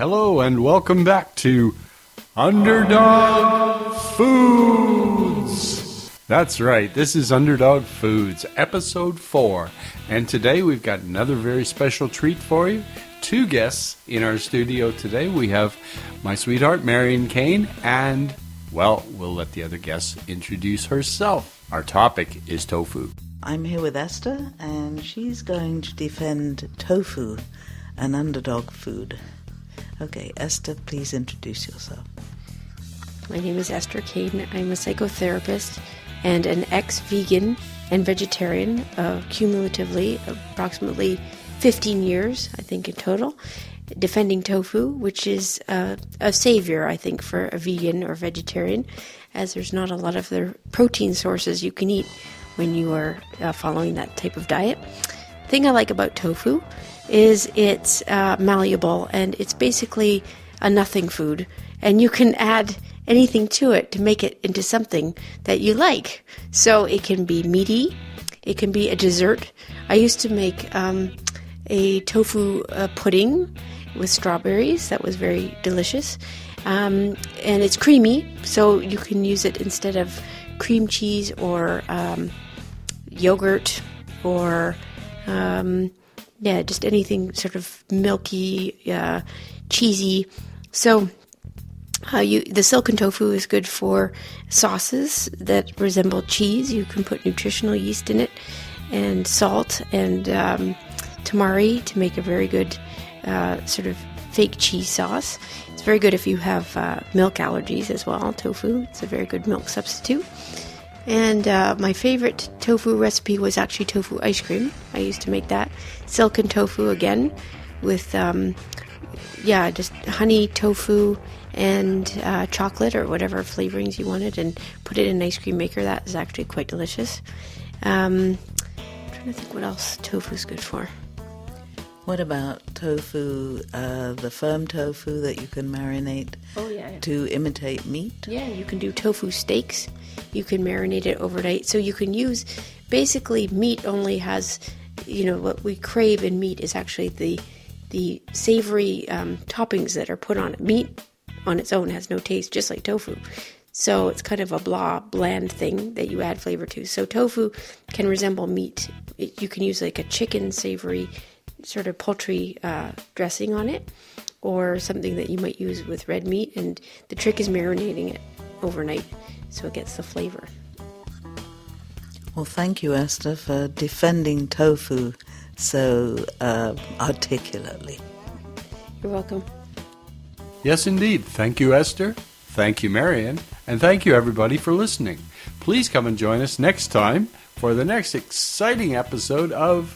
Hello and welcome back to Underdog Foods. That's right, this is Underdog Foods, episode 4. And today we've got another very special treat for you. 2 guests in our studio today. We have my sweetheart, Marion Kane, and, well, we'll let the other guest introduce herself. Our topic is tofu. I'm here with Esther, and she's going to defend tofu, an underdog food. Okay, Esther, please introduce yourself. My name is Esther Kane. I'm a psychotherapist and an ex-vegan and vegetarian, cumulatively approximately 15 years, I think, in total, defending tofu, which is a savior, I think, for a vegan or vegetarian, as there's not a lot of the protein sources you can eat when you are following that type of diet. The thing I like about tofu is it's malleable, and it's basically a nothing food, and you can add anything to it to make it into something that you like. So it can be meaty, it can be a dessert. I used to make a tofu pudding with strawberries that was very delicious, and it's creamy, so you can use it instead of cream cheese or yogurt or just anything sort of milky, cheesy. So the silken tofu is good for sauces that resemble cheese. You can put nutritional yeast in it, and salt, and tamari to make a very good sort of fake cheese sauce. It's very good if you have milk allergies as well. Tofu, it's a very good milk substitute. And my favorite tofu recipe was actually tofu ice cream. I used to make that. Silken tofu again with, just honey, tofu, and chocolate or whatever flavorings you wanted, and put it in an ice cream maker. That is actually quite delicious. I'm trying to think what else tofu's good for. What about tofu, the firm tofu that you can marinate to imitate meat? Yeah, you can do tofu steaks. You can marinate it overnight. So you can use, basically meat only has, what we crave in meat is actually the savory toppings that are put on it. Meat on its own has no taste, just like tofu. So it's kind of a bland thing that you add flavor to. So tofu can resemble meat. You can use like a chicken savory sort of poultry dressing on it, or something that you might use with red meat, and the trick is marinating it overnight so it gets the flavor. Well, thank you, Esther, for defending tofu so articulately. You're welcome. Yes, indeed. Thank you, Esther. Thank you, Marion. And thank you, everybody, for listening. Please come and join us next time for the next exciting episode of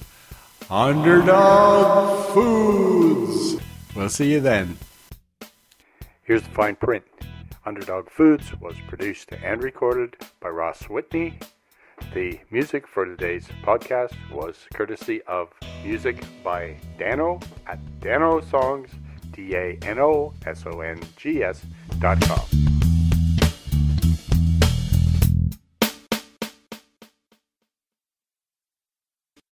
Underdog Foods. We'll see you then. Here's the fine print. Underdog Foods was produced and recorded by Ross Whitney. The music for today's podcast was courtesy of music by Dano at danosongs, DANOSONGS.com.